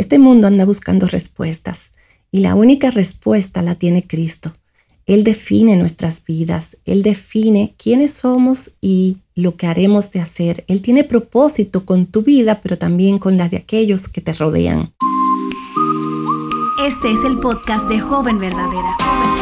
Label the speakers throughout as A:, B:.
A: Este mundo anda buscando respuestas y la única respuesta la tiene Cristo. Él define nuestras vidas, Él define quiénes somos y lo que haremos de hacer. Él tiene propósito con tu vida, pero también con la de aquellos que te rodean.
B: Este es el podcast de Joven Verdadera.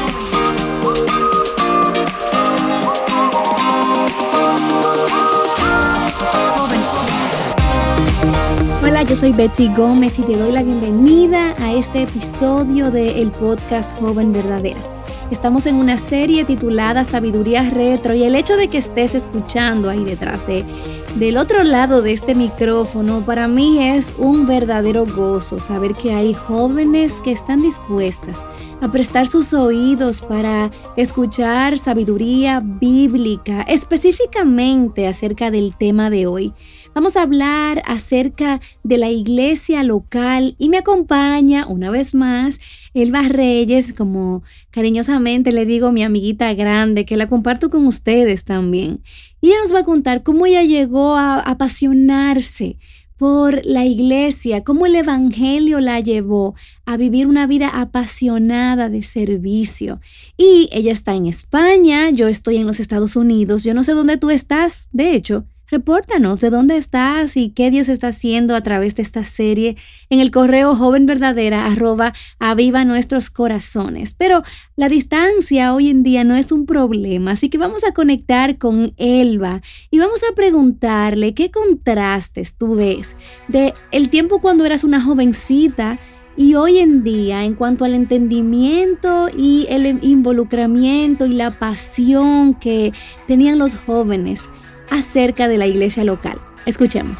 B: Hola, yo soy Betsy Gómez y te doy la bienvenida a este episodio del podcast Joven Verdadera. Estamos en una serie titulada Sabiduría Retro y el hecho de que estés escuchando ahí detrás del otro lado de este micrófono, para mí es un verdadero gozo saber que hay jóvenes que están dispuestas a prestar sus oídos para escuchar sabiduría bíblica, específicamente acerca del tema de hoy. Vamos a hablar acerca de la iglesia local y me acompaña una vez más Elba Reyes, como cariñosamente le digo, mi amiguita grande, que la comparto con ustedes también. Y ella nos va a contar cómo ella llegó a apasionarse por la iglesia, cómo el evangelio la llevó a vivir una vida apasionada de servicio. Y ella está en España, yo estoy en los Estados Unidos, yo no sé dónde tú estás, de hecho. Repórtanos de dónde estás y qué Dios está haciendo a través de esta serie en el correo jovenverdadera@aviva nuestros corazones. Pero la distancia hoy en día no es un problema, así que vamos a conectar con Elba y vamos a preguntarle qué contrastes tú ves de el tiempo cuando eras una jovencita y hoy en día en cuanto al entendimiento y el involucramiento y la pasión que tenían los jóvenes acerca de la iglesia local. Escuchemos.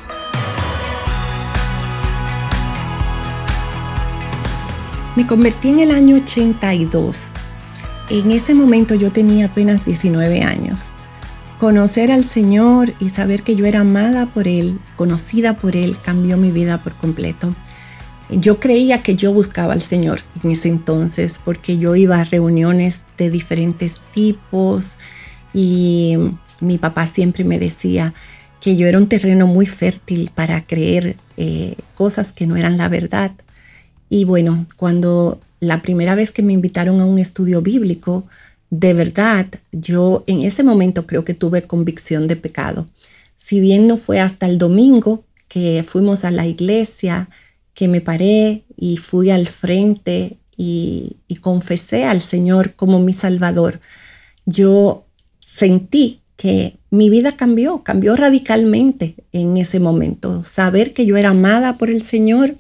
A: Me convertí en el año 82. En ese momento yo tenía apenas 19 años. Conocer al Señor y saber que yo era amada por Él, conocida por Él, cambió mi vida por completo. Yo creía que yo buscaba al Señor en ese entonces porque yo iba a reuniones de diferentes tipos y mi papá siempre me decía que yo era un terreno muy fértil para creer cosas que no eran la verdad. Y bueno, cuando la primera vez que me invitaron a un estudio bíblico, de verdad, yo en ese momento creo que tuve convicción de pecado. Si bien no fue hasta el domingo que fuimos a la iglesia, que me paré y fui al frente y confesé al Señor como mi Salvador, yo sentí que mi vida cambió radicalmente en ese momento. Saber que yo era amada por el Señor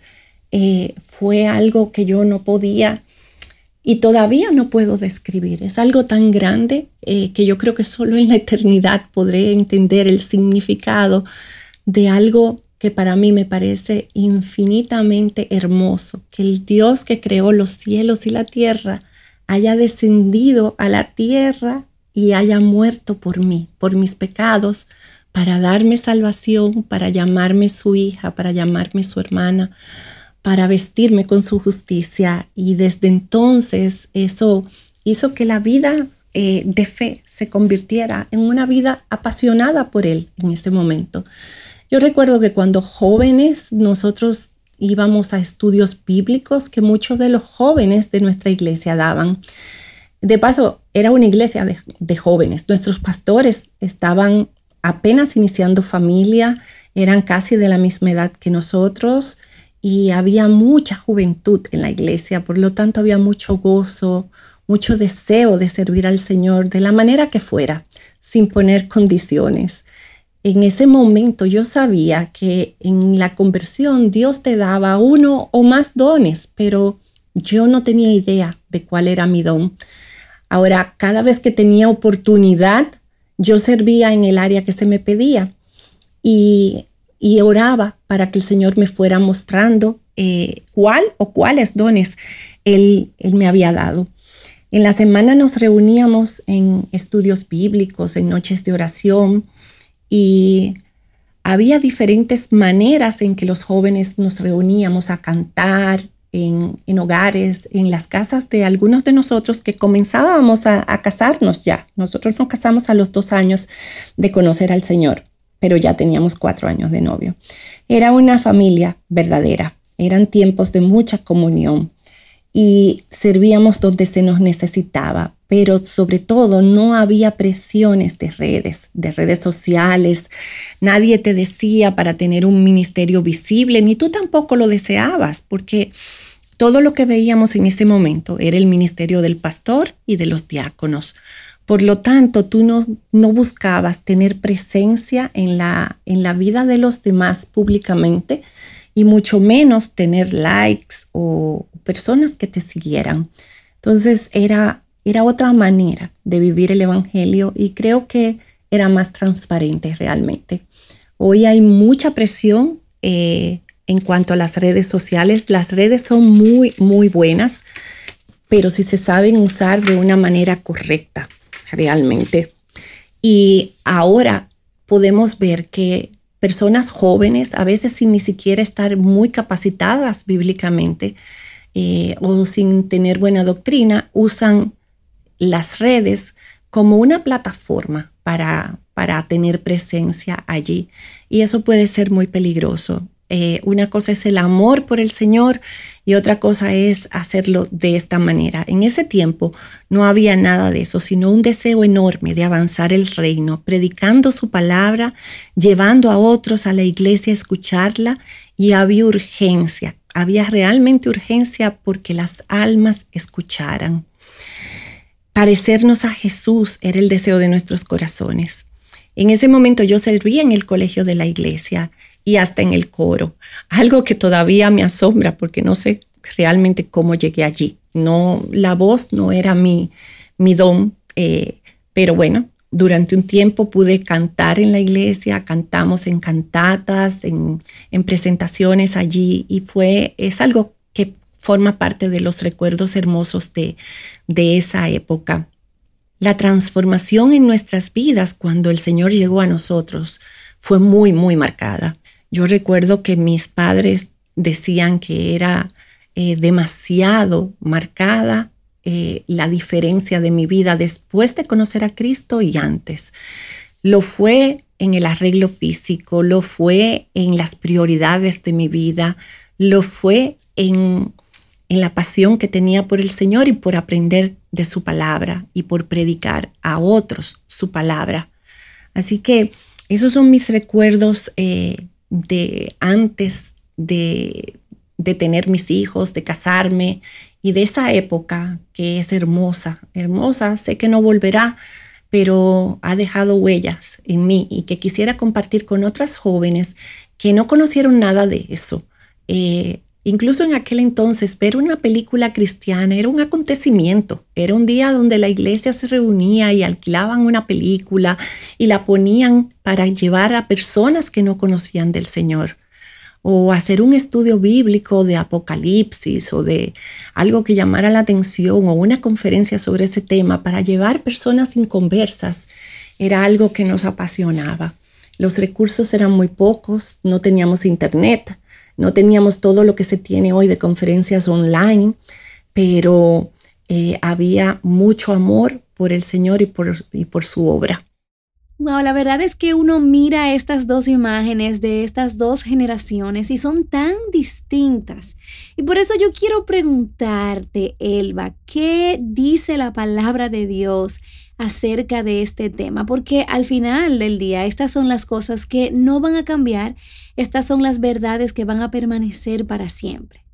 A: fue algo que yo no podía y todavía no puedo describir. Es algo tan grande que yo creo que solo en la eternidad podré entender el significado de algo que para mí me parece infinitamente hermoso. Que el Dios que creó los cielos y la tierra haya descendido a la tierra y haya muerto por mí, por mis pecados, para darme salvación, para llamarme su hija, para llamarme su hermana, para vestirme con su justicia. Y desde entonces eso hizo que la vida de fe se convirtiera en una vida apasionada por Él en ese momento. Yo recuerdo que cuando jóvenes nosotros íbamos a estudios bíblicos que muchos de los jóvenes de nuestra iglesia daban. De paso, era una iglesia de jóvenes. Nuestros pastores estaban apenas iniciando familia, eran casi de la misma edad que nosotros y había mucha juventud en la iglesia. Por lo tanto, había mucho gozo, mucho deseo de servir al Señor de la manera que fuera, sin poner condiciones. En ese momento yo sabía que en la conversión Dios te daba uno o más dones, pero yo no tenía idea de cuál era mi don. Ahora, cada vez que tenía oportunidad, yo servía en el área que se me pedía y oraba para que el Señor me fuera mostrando cuál o cuáles dones Él me había dado. En la semana nos reuníamos en estudios bíblicos, en noches de oración y había diferentes maneras en que los jóvenes nos reuníamos a cantar, en hogares, en las casas de algunos de nosotros que comenzábamos a casarnos ya. Nosotros nos casamos a los 2 años de conocer al Señor, pero ya teníamos 4 años de novio. Era una familia verdadera. eran tiempos de mucha comunión y servíamos donde se nos necesitaba, pero sobre todo no había presiones de redes sociales. Nadie te decía para tener un ministerio visible, ni tú tampoco lo deseabas, porque todo lo que veíamos en ese momento era el ministerio del pastor y de los diáconos. Por lo tanto, tú no buscabas tener presencia en la vida de los demás públicamente y mucho menos tener likes o personas que te siguieran. Entonces era otra manera de vivir el evangelio y creo que era más transparente realmente. Hoy hay mucha presión en cuanto a las redes sociales. Las redes son muy, muy buenas, pero si se saben usar de una manera correcta realmente. Y ahora podemos ver que personas jóvenes, a veces sin ni siquiera estar muy capacitadas bíblicamente o sin tener buena doctrina, usan las redes como una plataforma para tener presencia allí. Y eso puede ser muy peligroso. Una cosa es el amor por el Señor y otra cosa es hacerlo de esta manera. En ese tiempo no había nada de eso, sino un deseo enorme de avanzar el reino, predicando su palabra, llevando a otros a la iglesia a escucharla, y había urgencia, había realmente urgencia porque las almas escucharan. Parecernos a Jesús era el deseo de nuestros corazones. En ese momento yo servía en el colegio de la iglesia y hasta en el coro, algo que todavía me asombra porque no sé realmente cómo llegué allí. No, la voz no era mi don, pero bueno, durante un tiempo pude cantar en la iglesia, cantamos en cantatas, en presentaciones allí, y es algo que forma parte de los recuerdos hermosos de esa época. La transformación en nuestras vidas cuando el Señor llegó a nosotros fue muy, muy marcada. Yo recuerdo que mis padres decían que era demasiado marcada la diferencia de mi vida después de conocer a Cristo y antes. Lo fue en el arreglo físico, lo fue en las prioridades de mi vida, lo fue en la pasión que tenía por el Señor y por aprender de su palabra y por predicar a otros su palabra. Así que esos son mis recuerdos de antes de tener mis hijos, de casarme y de esa época que es hermosa. Hermosa, sé que no volverá, pero ha dejado huellas en mí y que quisiera compartir con otras jóvenes que no conocieron nada de eso. Incluso en aquel entonces, ver una película cristiana era un acontecimiento. Era un día donde la iglesia se reunía y alquilaban una película y la ponían para llevar a personas que no conocían del Señor. O hacer un estudio bíblico de Apocalipsis o de algo que llamara la atención o una conferencia sobre ese tema para llevar personas inconversas. Era algo que nos apasionaba. Los recursos eran muy pocos, no teníamos internet. No teníamos todo lo que se tiene hoy de conferencias online, pero había mucho amor por el Señor y por su obra.
B: Wow, la verdad es que uno mira estas dos imágenes de estas dos generaciones y son tan distintas. Y por eso yo quiero preguntarte, Elba, ¿qué dice la palabra de Dios acerca de este tema? Porque al final del día estas son las cosas que no van a cambiar, estas son las verdades que van a permanecer para siempre.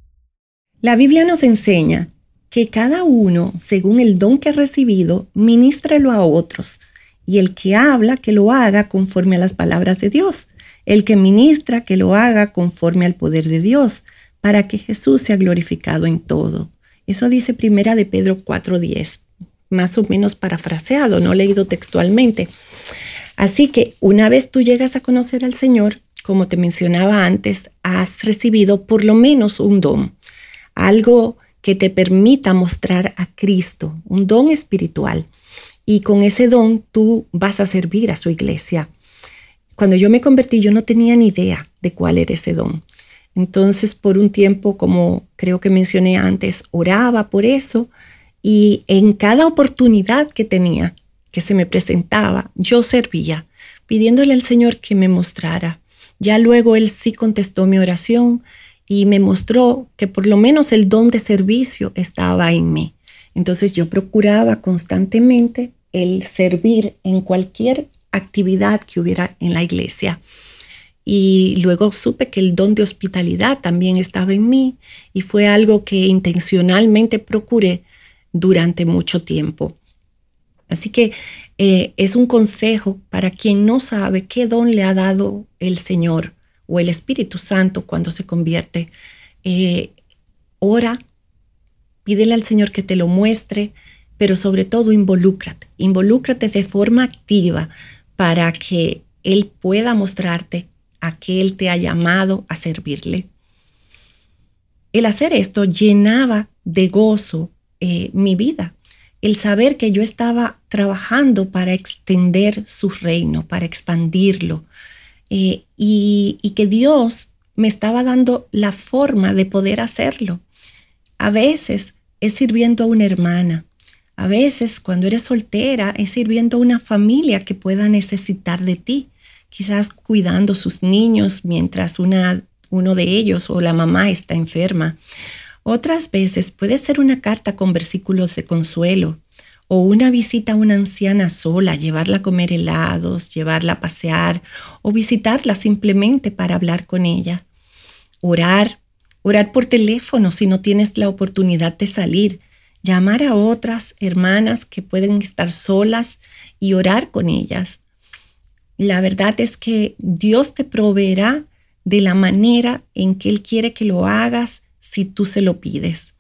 A: La Biblia nos enseña que cada uno, según el don que ha recibido, ministrelo a otros. Y el que habla, que lo haga conforme a las palabras de Dios. El que ministra, que lo haga conforme al poder de Dios, para que Jesús sea glorificado en todo. Eso dice 1 de Pedro 4:10, más o menos parafraseado, no leído textualmente. Así que una vez tú llegas a conocer al Señor, como te mencionaba antes, has recibido por lo menos un don, algo que te permita mostrar a Cristo, un don espiritual. Y con ese don tú vas a servir a su iglesia. Cuando yo me convertí, yo no tenía ni idea de cuál era ese don. Entonces, por un tiempo, como creo que mencioné antes, oraba por eso. Y en cada oportunidad que tenía, que se me presentaba, yo servía, pidiéndole al Señor que me mostrara. Ya luego Él sí contestó mi oración y me mostró que por lo menos el don de servicio estaba en mí. Entonces yo procuraba constantemente el servir en cualquier actividad que hubiera en la iglesia. Y luego supe que el don de hospitalidad también estaba en mí y fue algo que intencionalmente procuré durante mucho tiempo. Así que es un consejo para quien no sabe qué don le ha dado el Señor o el Espíritu Santo cuando se convierte. Ora, pídele al Señor que te lo muestre, pero sobre todo involúcrate de forma activa para que Él pueda mostrarte a qué Él te ha llamado a servirle. El hacer esto llenaba de gozo mi vida. El saber que yo estaba trabajando para extender su reino, para expandirlo, y que Dios me estaba dando la forma de poder hacerlo. A veces es sirviendo a una hermana. A veces, cuando eres soltera, es sirviendo a una familia que pueda necesitar de ti. Quizás cuidando sus niños mientras uno de ellos o la mamá está enferma. Otras veces puede ser una carta con versículos de consuelo o una visita a una anciana sola, llevarla a comer helados, llevarla a pasear o visitarla simplemente para hablar con ella. Orar por teléfono si no tienes la oportunidad de salir. Llamar a otras hermanas que pueden estar solas y orar con ellas. La verdad es que Dios te proveerá de la manera en que Él quiere que lo hagas si tú se lo pides.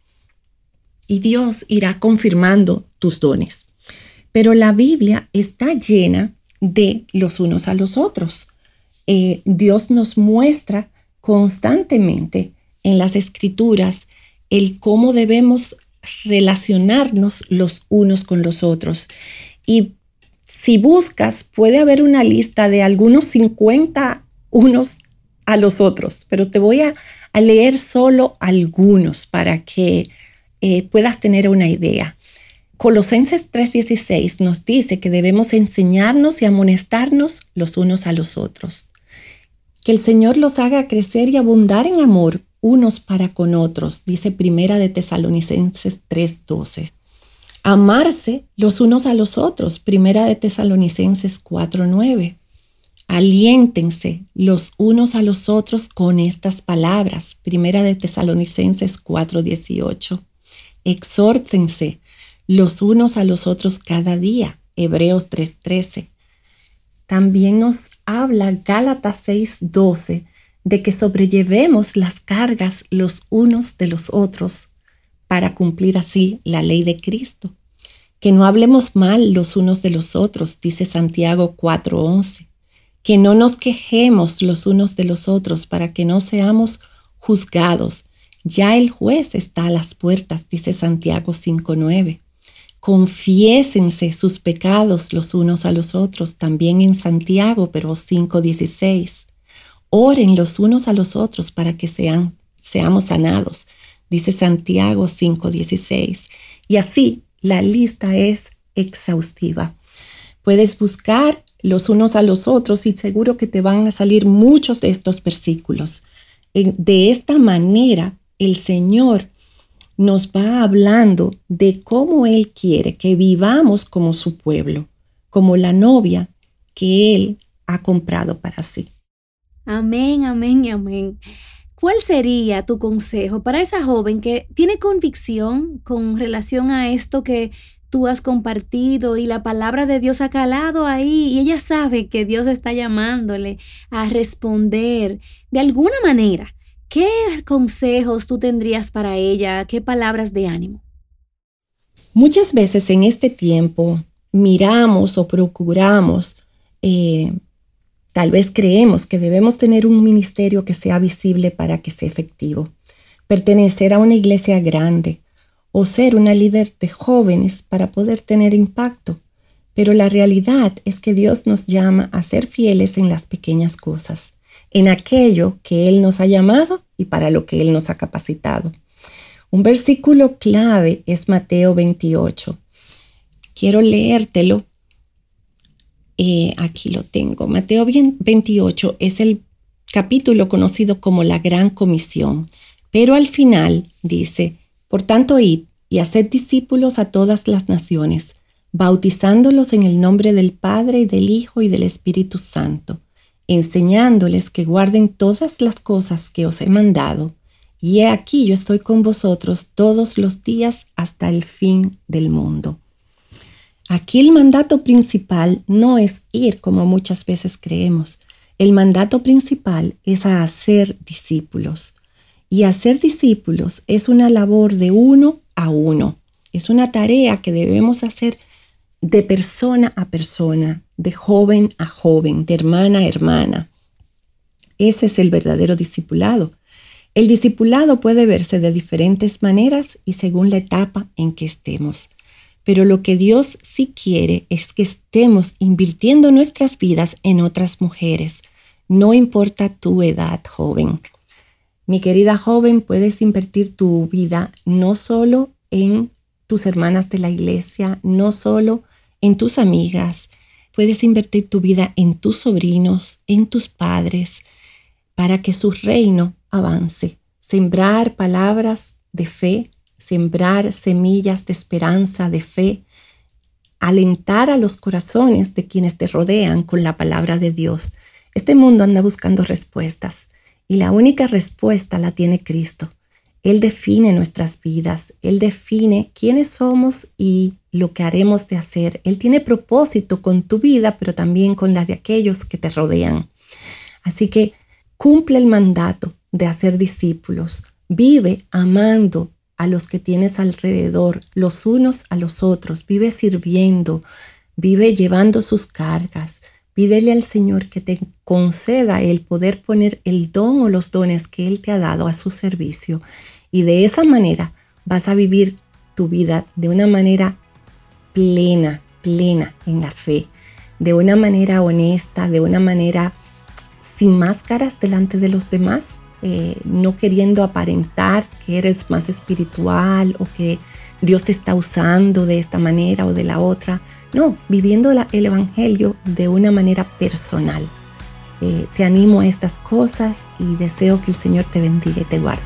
A: Y Dios irá confirmando tus dones. Pero la Biblia está llena de los unos a los otros. Dios nos muestra constantemente en las Escrituras el cómo debemos relacionarnos los unos con los otros. Y si buscas, puede haber una lista de algunos 50 unos a los otros, pero te voy a leer solo algunos para que puedas tener una idea. Colosenses 3:16 nos dice que debemos enseñarnos y amonestarnos los unos a los otros. Que el Señor los haga crecer y abundar en amor unos para con otros, dice Primera de Tesalonicenses 3:12. Amarse los unos a los otros, Primera de Tesalonicenses 4:9. Aliéntense los unos a los otros con estas palabras, Primera de Tesalonicenses 4:18. Exhórtense los unos a los otros cada día, Hebreos 3:13. También nos habla Gálatas 6:12 de que sobrellevemos las cargas los unos de los otros para cumplir así la ley de Cristo. Que no hablemos mal los unos de los otros, dice Santiago 4:11. Que no nos quejemos los unos de los otros para que no seamos juzgados. Ya el juez está a las puertas, dice Santiago 5:9. Confiésense sus pecados los unos a los otros, también en Santiago, pero 5:16. Oren los unos a los otros para que seamos sanados, dice Santiago 5:16. Y así la lista es exhaustiva. Puedes buscar los unos a los otros y seguro que te van a salir muchos de estos versículos. De esta manera, el Señor nos va hablando de cómo Él quiere que vivamos como su pueblo, como la novia que Él ha comprado para sí.
B: Amén, amén y amén. ¿Cuál sería tu consejo para esa joven que tiene convicción con relación a esto que tú has compartido y la palabra de Dios ha calado ahí y ella sabe que Dios está llamándole a responder de alguna manera? ¿Qué consejos tú tendrías para ella? ¿Qué palabras de ánimo?
A: Muchas veces en este tiempo miramos o procuramos, tal vez creemos que debemos tener un ministerio que sea visible para que sea efectivo, pertenecer a una iglesia grande o ser una líder de jóvenes para poder tener impacto. Pero la realidad es que Dios nos llama a ser fieles en las pequeñas cosas, en aquello que Él nos ha llamado y para lo que Él nos ha capacitado. Un versículo clave es Mateo 28. Quiero leértelo. Aquí lo tengo. Mateo 28 es el capítulo conocido como la Gran Comisión. Pero al final dice, por tanto, id y haced discípulos a todas las naciones, bautizándolos en el nombre del Padre y del Hijo y del Espíritu Santo, enseñándoles que guarden todas las cosas que os he mandado. Y he aquí yo estoy con vosotros todos los días hasta el fin del mundo. Aquí el mandato principal no es ir como muchas veces creemos. El mandato principal es a hacer discípulos. Y hacer discípulos es una labor de uno a uno. Es una tarea que debemos hacer de persona a persona, de joven a joven, de hermana a hermana. Ese es el verdadero discipulado. El discipulado puede verse de diferentes maneras y según la etapa en que estemos. Pero lo que Dios sí quiere es que estemos invirtiendo nuestras vidas en otras mujeres. No importa tu edad, joven. Mi querida joven, puedes invertir tu vida no solo en tus hermanas de la iglesia, no solo en tus amigas. Puedes invertir tu vida en tus sobrinos, en tus padres, para que su reino avance. Sembrar palabras de fe, sembrar semillas de esperanza, de fe, alentar a los corazones de quienes te rodean con la palabra de Dios. Este mundo anda buscando respuestas y la única respuesta la tiene Cristo. Él define nuestras vidas, Él define quiénes somos y lo que haremos de hacer. Él tiene propósito con tu vida, pero también con la de aquellos que te rodean. Así que cumple el mandato de hacer discípulos. Vive amando a los que tienes alrededor, los unos a los otros. Vive sirviendo, vive llevando sus cargas. Pídele al Señor que te conceda el poder poner el don o los dones que Él te ha dado a su servicio. Y de esa manera vas a vivir tu vida de una manera plena en la fe, de una manera honesta, de una manera sin máscaras delante de los demás, no queriendo aparentar que eres más espiritual o que Dios te está usando de esta manera o de la otra. No, viviendo el Evangelio de una manera personal. Te animo a estas cosas y deseo que el Señor te bendiga y te guarde.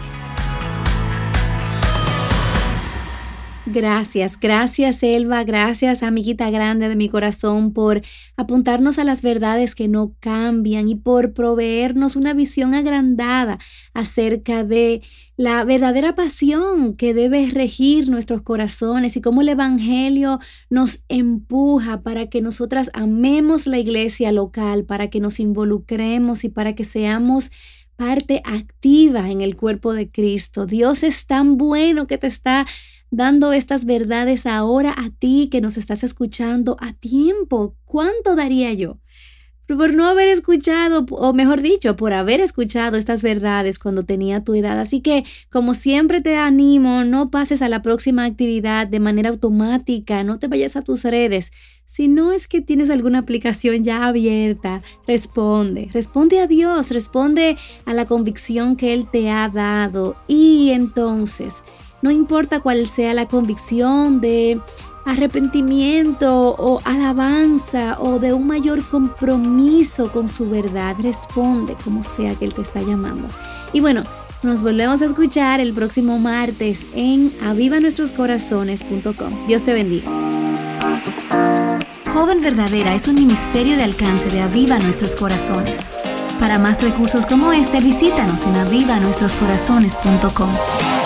B: Gracias Elba, gracias amiguita grande de mi corazón por apuntarnos a las verdades que no cambian y por proveernos una visión agrandada acerca de la verdadera pasión que debe regir nuestros corazones y cómo el Evangelio nos empuja para que nosotras amemos la iglesia local, para que nos involucremos y para que seamos parte activa en el cuerpo de Cristo. Dios es tan bueno que te está dando estas verdades ahora a ti que nos estás escuchando a tiempo. ¿Cuánto daría yo por no haber escuchado, o mejor dicho, por haber escuchado estas verdades cuando tenía tu edad? Así que, como siempre te animo, no pases a la próxima actividad de manera automática, no te vayas a tus redes. Si no es que tienes alguna aplicación ya abierta, responde a Dios, responde a la convicción que Él te ha dado. Y entonces, no importa cuál sea la convicción de arrepentimiento o alabanza o de un mayor compromiso con su verdad, responde como sea que Él te está llamando. Y bueno, nos volvemos a escuchar el próximo martes en avivanuestroscorazones.com. Dios te bendiga.
C: Joven Verdadera es un ministerio de alcance de Aviva Nuestros Corazones. Para más recursos como este, visítanos en avivanuestroscorazones.com.